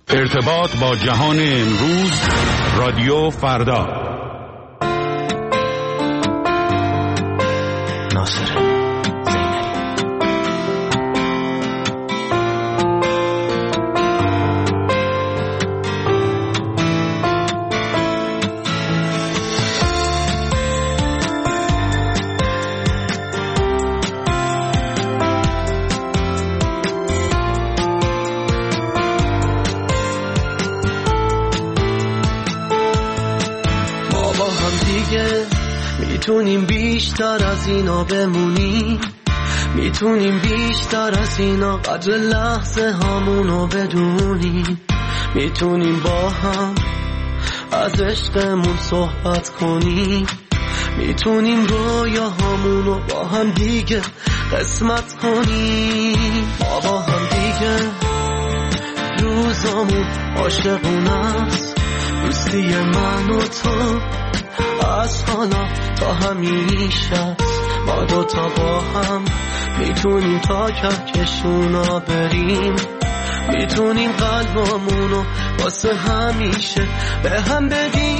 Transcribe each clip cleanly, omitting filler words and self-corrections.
ارتباط با جهان امروز، رادیو فردا. ناصر میتونیم بیشتر از اینا بمونیم، میتونیم بیشتر از اینا قدر لحظه هامونو بدونیم، میتونیم با هم از عشقمون صحبت کنیم، میتونیم رویاهامونو با هم دیگه قسمت کنیم. ما با هم دیگه روزامون عاشقونه است، دوستی من و تو از حالا تا همیشه. ما دوتا با هم میتونیم تا کهکشونا بریم، میتونیم قلبامونو واسه همیشه به هم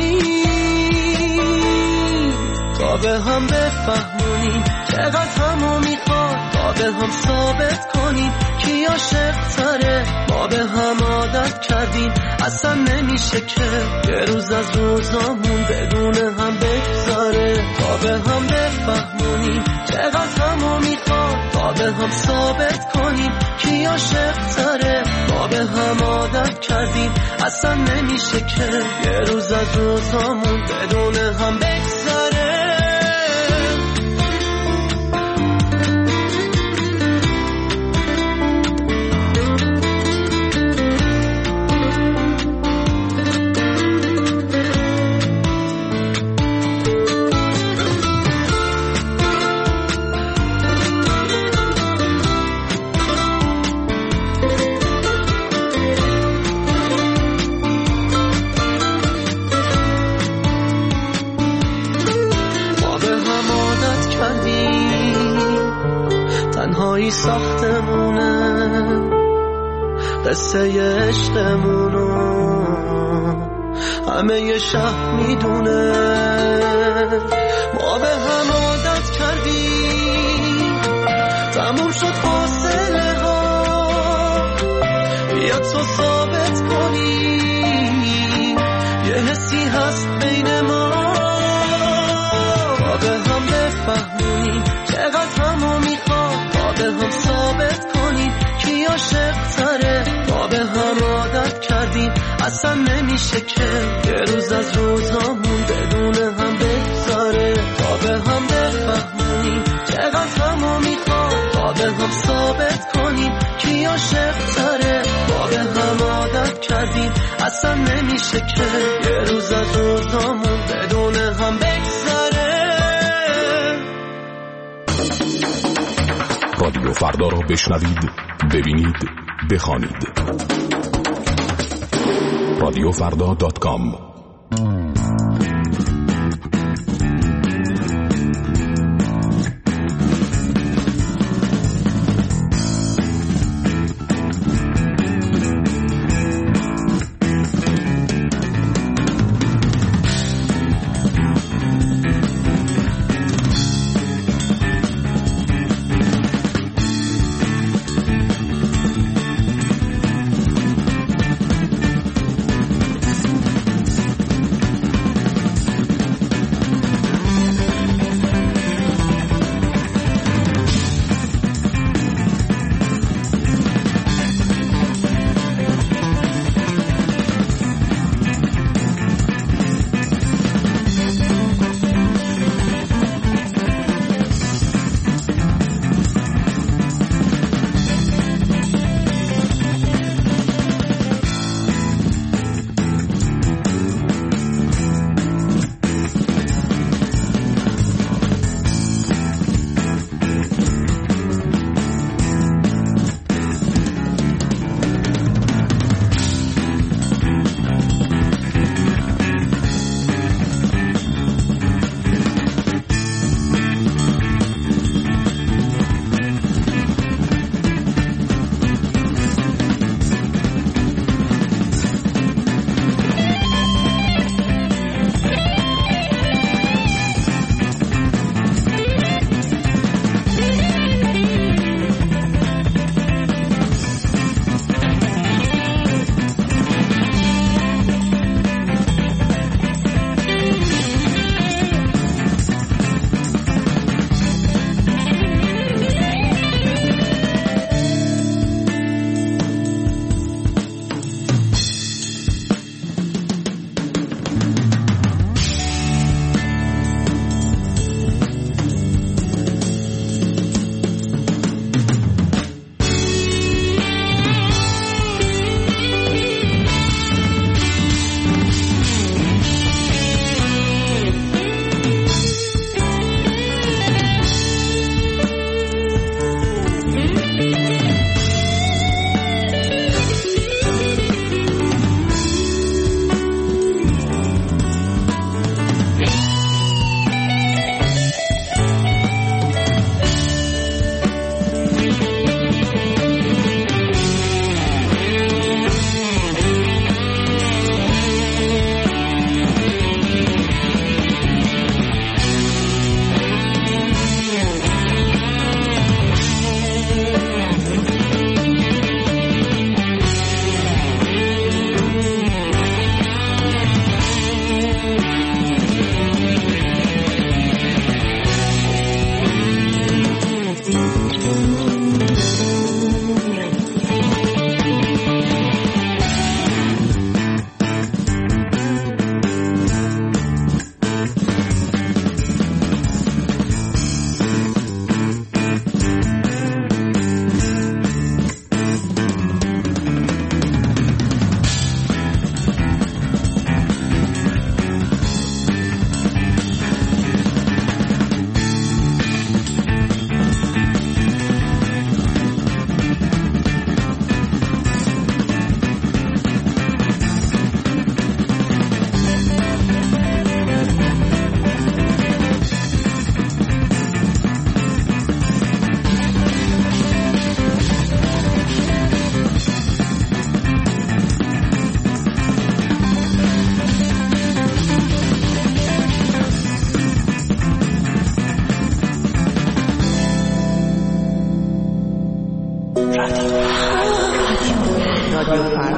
بدیم، تا به هم بفهمونیم چقدر همو میخواد، تا به هم ثابت کنیم کی عاشق تره. ما به هم عادت کردیم اصلا نمیشه که یه روز از روزامون بدون هم بگذاره، تا به هم بفهمونیم چقدر همو میخواد، تا به هم ثابت کنیم کی عاشق تره. ما به هم عادت کردیم اصلا نمیشه که یه روز از روزامون بدون هم بگذاره. تنهایی ساختمونه قصه عشقمونو، همه ی شهر میدونه. ما به هم عادت کردیم تموم شد فاصله ها، بیا تو ثابت کنیم یه حسی هست بین ما. ما به هم بفهمونیم چقدر همو میخواد، ما به هم ثابت کنیم کی عاشق تره. ما به هم عادت کردیم اصلا نمیشه که یه روز از روزامون بدون هم بگذاره، تا به هم بفهمونیم چقدر همو میخواد، تا به هم ثابت کنیم کی عاشق تره. ما به هم عادت کردیم اصلا نمیشه که یه روز از روزامون بدون هم بگذاره. رادیو فردا را بشنوید، ببینید، بخوانید. رادیوفردا.com.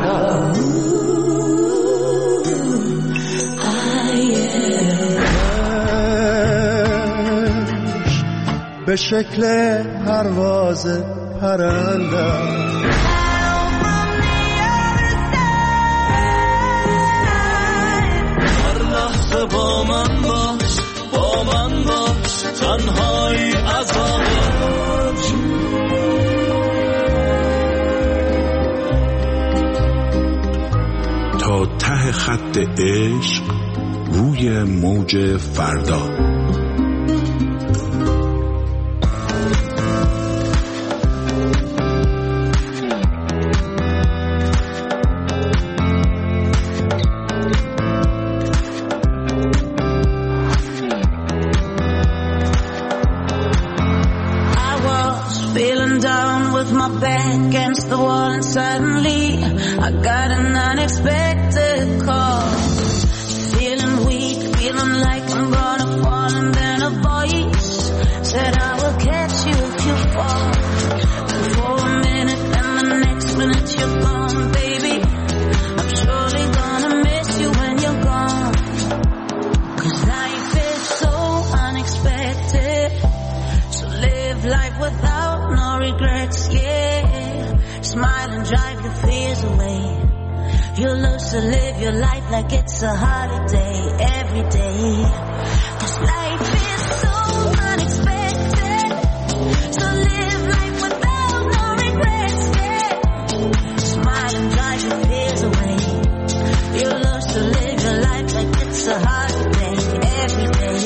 فردا. به شکل پرواز پرنده هر لحظه با من باش تنهایی عذابت تا ته خط عشق روی موج فردا. My back against the wall and suddenly I got an unexpected call. Feeling weak, feeling like I'm gonna fall, and then a voice said I will catch you if you fall. And for a minute and the next minute you're gone, baby. I'm surely gonna miss you when you're gone. 'Cause life is so unexpected, so live life without no regrets, yeah. Smile and drive your fears away. You'll love to live your life like it's a holiday every day. 'Cause life is so unexpected, so live life without no regrets, yeah. Smile and drive your fears away. You'll love to live your life like it's a holiday every day.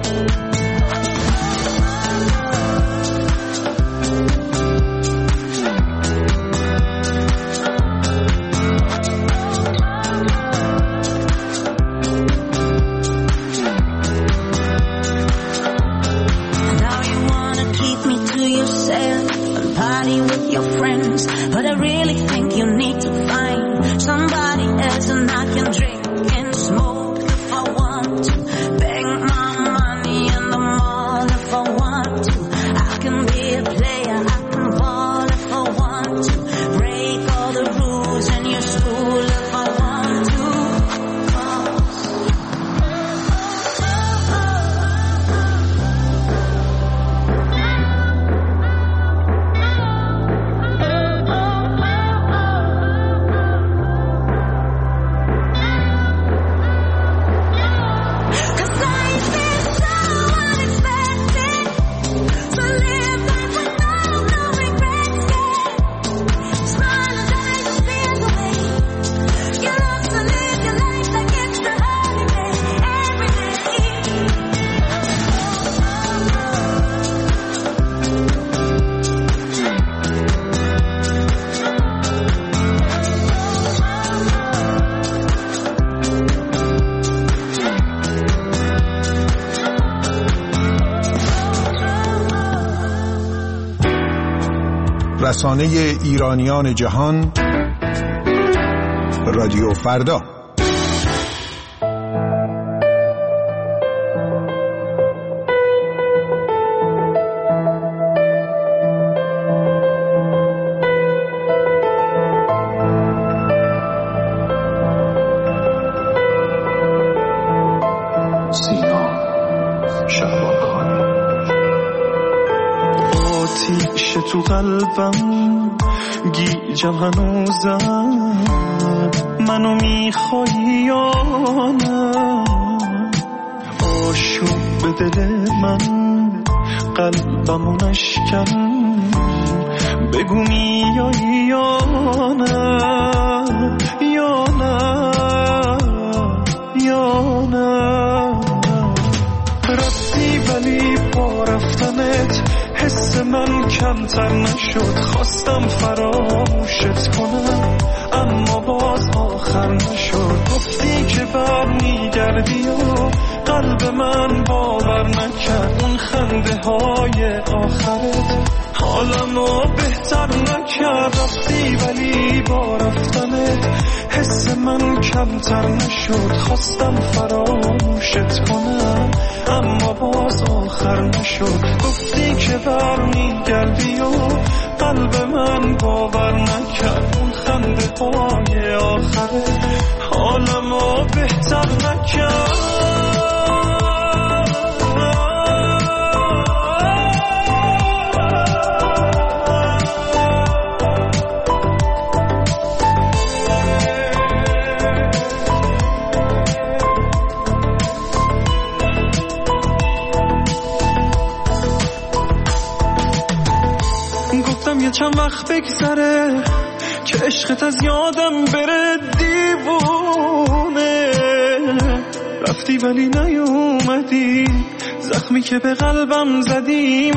But I really think you need to find somebody else, and I can drink and smoke if I want to, beg my money in the mall if I want to. I can be a player, I can ball if I want to, break all the rules in your school if I want to. رسانه ایرانیان جهان، رادیو فردا. تو قلبم گیجم هنوزم، منو میخوایی یا نه؟ آشوب به دل من قلبمو نشکن، بگو میایی یا نه، یا نه، یا نه. رفتی ولی با رفتنت حس من کمتر نشد، خواستم فراموشت کنم اما باز آخر نشد. گفتی که برمیگردی و قلب من باور نکرد، اون خنده های آخرت حالمو بهتر نکرد. رفتی ولی با رفتنت حس من کم کمتر نشد، خواستم فراموشت کنم اما باز آخر نشد. گفتی که برمیگردی و قلب من باور نکرد، اون خنده های آخره حالمو بهتر نکرد. یه چند وقت بگذره که عشقت از یادم بره، دیوونه رفتی ولی نیومدی، زخمی که به قلبم زدی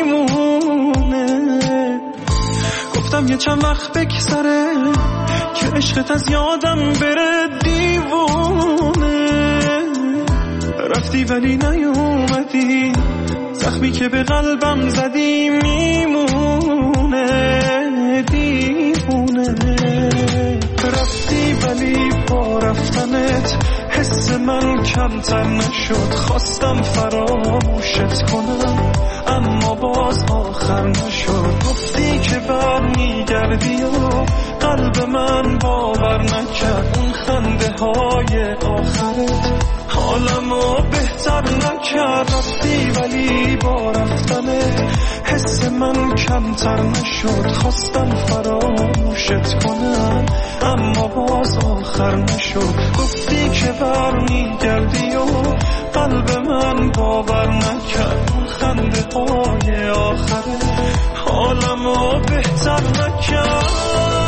میمونه. گفتم یه چند وقت بگذره که عشقت از یادم بره، دیوونه رفتی ولی نیومدی، زخمی که به قلبم زدی میمونه، دیوونه. رفتی ولی با رفتنت حس من کمتر نشد، خواستم فراموشت کنم اما باز آخر نشد. گفتی که برمیگردی و قلب من باور نکرد، اون خنده های آخرت حالمو بهتر نکرد. رفتی ولی با رفتنت حس من کمتر نشد، خواستم فراموشت کنم اما باز آخر نشد. گفتی که برمیگردی و قلب من باور نکرد، اون خنده های آخره حالمو بهتر نکرد.